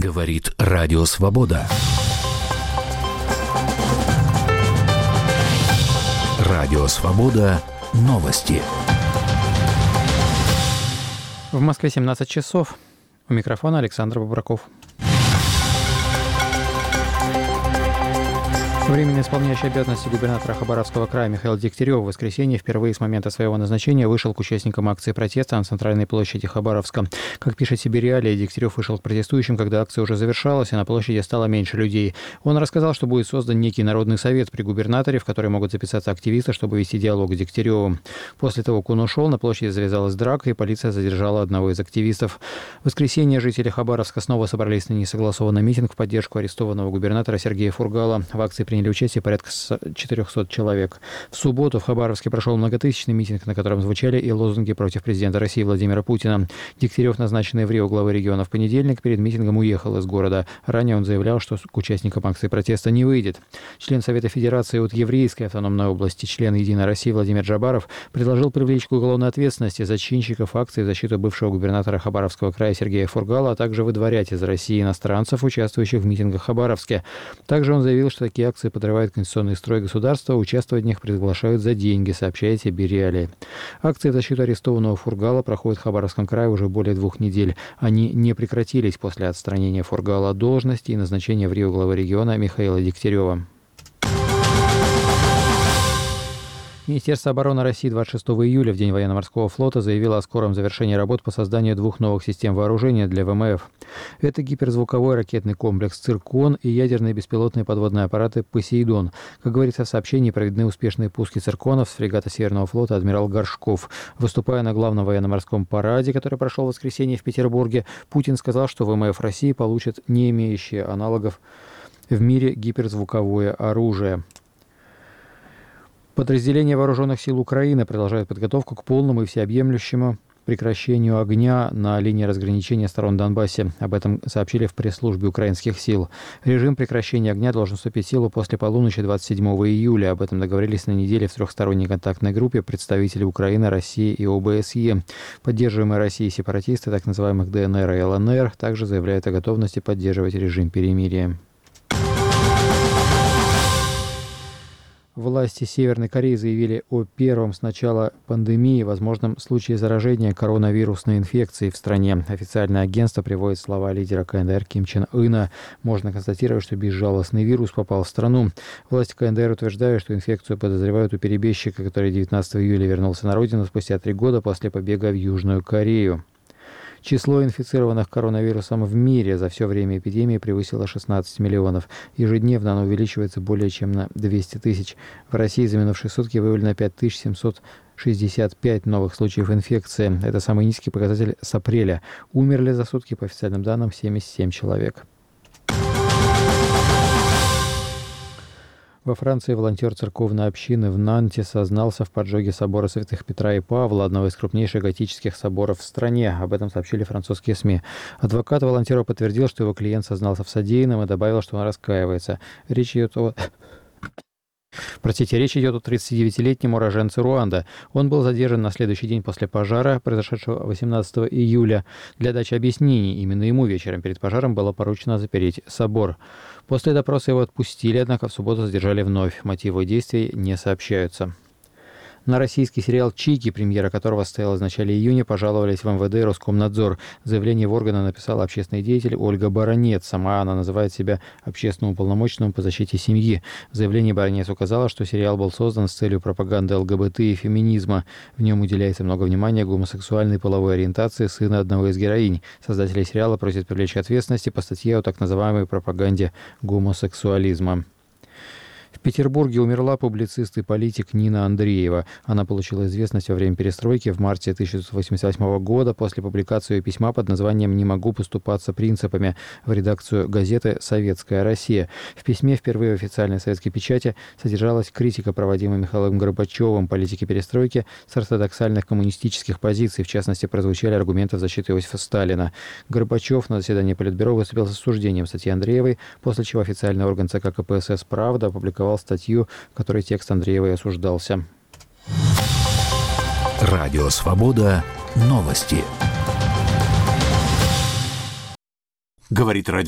Говорит Радио Свобода. Радио Свобода. Новости. В Москве 17 часов. У микрофона Александр Бобраков. Временно исполняющий обязанности губернатора Хабаровского края Михаил Дегтярев в воскресенье впервые с момента своего назначения вышел к участникам акции протеста на центральной площади Хабаровска. Как пишет себе «Реалии», Дегтярев вышел к протестующим, когда акция уже завершалась, и на площади стало меньше людей. Он рассказал, что будет создан некий народный совет при губернаторе, в который могут записаться активисты, чтобы вести диалог с Дегтяревым. После того, как он ушел, на площади завязалась драка, и полиция задержала одного из активистов. В воскресенье жители Хабаровска снова собрались на несогласованный митинг в поддержку арестованного губернатора Сергея Фургала. В акции приняли участие порядка 400 человек. В субботу в Хабаровске прошел многотысячный митинг, на котором звучали и лозунги против президента России Владимира Путина. Дегтярев, назначенный в Рио главой региона в понедельник, перед митингом уехал из города. Ранее он заявлял, что к участникам акции протеста не выйдет. Член Совета Федерации от Еврейской автономной области, член «Единой России» Владимир Джабаров предложил привлечь к уголовной ответственности зачинщиков акции в защиту бывшего губернатора Хабаровского края Сергея Фургала, а также выдворять из России иностранцев, участвующих в митингах в Хабаровске. Также он заявил, что такие акции подрывают конституционный строй государства, участвовать в них приглашают за деньги, сообщает себе «Реалии». Акции в защиту арестованного Фургала проходят в Хабаровском крае уже более 2 недель. Они не прекратились после отстранения Фургала от должности и назначения в Рио главы региона Михаила Дегтярева. Министерство обороны России 26 июля, в День военно-морского флота, заявило о скором завершении работ по созданию 2 новых систем вооружения для ВМФ. Это гиперзвуковой ракетный комплекс «Циркон» и ядерные беспилотные подводные аппараты «Посейдон». Как говорится в сообщении, проведены успешные пуски «Цирконов» с фрегата Северного флота «Адмирал Горшков». Выступая на главном военно-морском параде, который прошел в воскресенье в Петербурге, Путин сказал, что ВМФ России получит не имеющие аналогов в мире гиперзвуковое оружие. Подразделения вооруженных сил Украины продолжают подготовку к полному и всеобъемлющему прекращению огня на линии разграничения сторон Донбассе. Об этом сообщили в пресс-службе украинских сил. Режим прекращения огня должен вступить в силу после полуночи 27 июля. Об этом договорились на неделе в трехсторонней контактной группе представителей Украины, России и ОБСЕ. Поддерживаемые Россией сепаратисты так называемых ДНР и ЛНР также заявляют о готовности поддерживать режим перемирия. Власти Северной Кореи заявили о первом с начала пандемии возможном случае заражения коронавирусной инфекцией в стране. Официальное агентство приводит слова лидера КНДР Ким Чен Ына. Можно констатировать, что безжалостный вирус попал в страну. Власти КНДР утверждают, что инфекцию подозревают у перебежчика, который 19 июля вернулся на родину спустя 3 года после побега в Южную Корею. Число инфицированных коронавирусом в мире за все время эпидемии превысило 16 миллионов. Ежедневно оно увеличивается более чем на 200 тысяч. В России за минувшие сутки выявлено 5765 новых случаев инфекции. Это самый низкий показатель с апреля. Умерли за сутки, по официальным данным, 77 человек. Во Франции волонтер церковной общины в Нанте сознался в поджоге собора святых Петра и Павла, одного из крупнейших готических соборов в стране. Об этом сообщили французские СМИ. Адвокат волонтера подтвердил, что его клиент сознался в содеянном и добавил, что он раскаивается. Речь идет о 39-летнем уроженце Руанда. Он был задержан на следующий день после пожара, произошедшего 18 июля. Для дачи объяснений именно ему вечером перед пожаром было поручено запереть собор. После допроса его отпустили, однако в субботу задержали вновь. Мотивы действий не сообщаются. На российский сериал «Чики», премьера которого состоялась в начале июня, пожаловались в МВД и Роскомнадзор. Заявление в органы написала общественный деятель Ольга Баранец. Сама она называет себя общественным уполномоченным по защите семьи. В заявлении Баранец указала, что сериал был создан с целью пропаганды ЛГБТ и феминизма. В нем уделяется много внимания гомосексуальной половой ориентации сына одного из героинь. Создатели сериала просят привлечь к ответственности по статье о так называемой пропаганде гомосексуализма. В Петербурге умерла публицист и политик Нина Андреева. Она получила известность во время перестройки в марте 1988 года после публикации ее письма под названием «Не могу поступаться принципами» в редакцию газеты «Советская Россия». В письме впервые в официальной советской печати содержалась критика, проводимой Михаилом Горбачевым, политики перестройки с ортодоксальных коммунистических позиций. В частности, прозвучали аргументы в защиту Иосифа Сталина. Горбачев на заседании Политбюро выступил с осуждением статьи Андреевой, после чего официальный орган ЦК КПСС «Правда» опубликовал статью, в которой текст Андреевой осуждался. Радио Свобода. Новости. Говорит радио.